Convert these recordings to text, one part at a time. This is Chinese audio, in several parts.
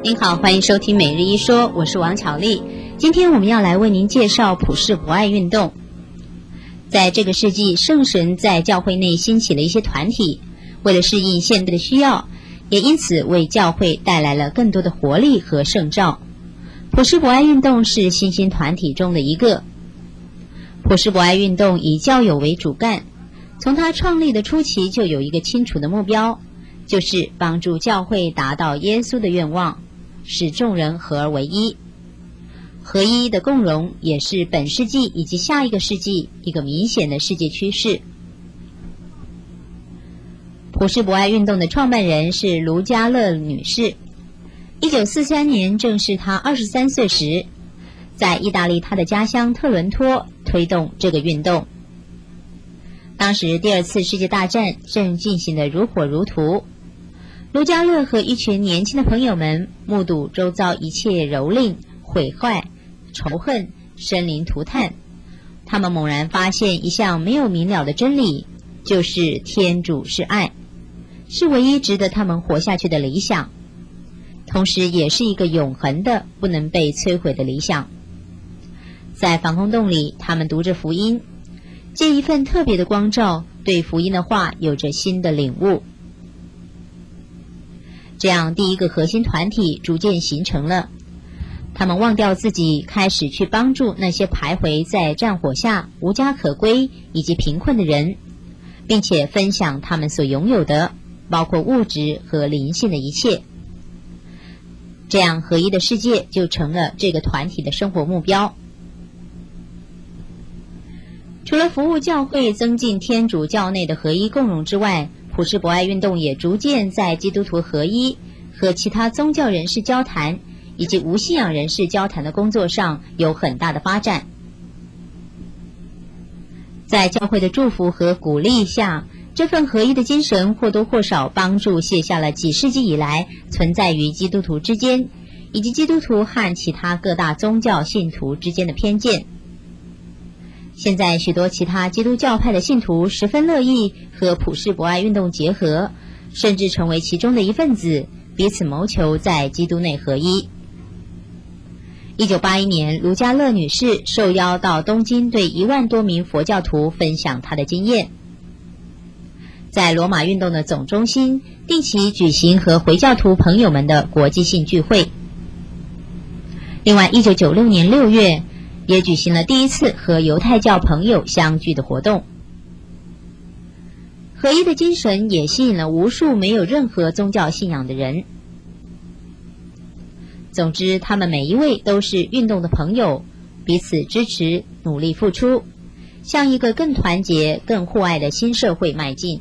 您好，欢迎收听每日一说，我是王巧丽。今天我们要来为您介绍普世博爱运动。在这个世纪，圣神在教会内兴起了一些团体，为了适应现代的需要，也因此为教会带来了更多的活力和圣召。普世博爱运动是新兴团体中的一个。普世博爱运动以教友为主干，从它创立的初期就有一个清楚的目标，就是帮助教会达到耶稣的愿望，使众人合而为一。合一的共荣也是本世纪以及下一个世纪一个明显的世界趋势。普世博爱运动的创办人是卢嘉乐女士。1943年正是她23岁时，在意大利她的家乡特伦托推动这个运动。当时第二次世界大战正进行得如火如荼，卢嘉乐和一群年轻的朋友们目睹周遭一切蹂躏、毁坏、仇恨、生灵涂炭。他们猛然发现一项没有明了的真理，就是天主是爱，是唯一值得他们活下去的理想，同时也是一个永恒的、不能被摧毁的理想。在防空洞里，他们读着福音，借一份特别的光照，对福音的话有着新的领悟。这样，第一个核心团体逐渐形成了。他们忘掉自己，开始去帮助那些徘徊在战火下、无家可归以及贫困的人，并且分享他们所拥有的，包括物质和灵性的一切。这样，合一的世界就成了这个团体的生活目标。除了服务教会、增进天主教内的合一共荣之外，普世博爱运动也逐渐在基督徒合一和其他宗教人士交谈以及无信仰人士交谈的工作上有很大的发展。在教会的祝福和鼓励下，这份合一的精神或多或少帮助卸下了几世纪以来存在于基督徒之间以及基督徒和其他各大宗教信徒之间的偏见。现在许多其他基督教派的信徒十分乐意和普世博爱运动结合，甚至成为其中的一份子，彼此谋求在基督内合一。1981年，卢嘉乐女士受邀到东京，对1万多名佛教徒分享她的经验。在罗马运动的总中心定期举行和回教徒朋友们的国际性聚会。另外，1996年6月也举行了第一次和犹太教朋友相聚的活动。合一的精神也吸引了无数没有任何宗教信仰的人。总之，他们每一位都是运动的朋友，彼此支持，努力付出，向一个更团结、更互爱的新社会迈进。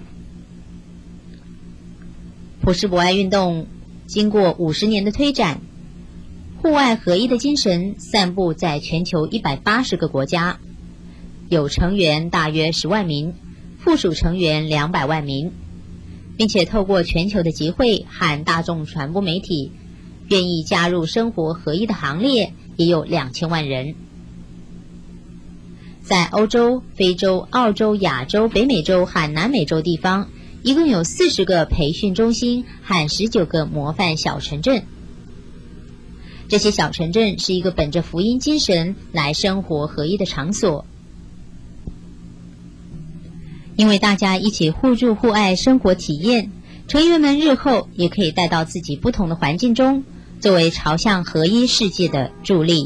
普世博爱运动经过50年的推展，互爱合一的精神散布在全球180个国家，有成员大约10万名，附属成员200万名，并且透过全球的集会和大众传播媒体，愿意加入生活合一的行列也有2000万人。在欧洲、非洲、澳洲、亚洲、北美洲和南美洲地方，一共有40个培训中心和19个模范小城镇。这些小城镇是一个本着福音精神来生活合一的场所。因为大家一起互助互爱生活体验，成员们日后也可以带到自己不同的环境中，作为朝向合一世界的助力。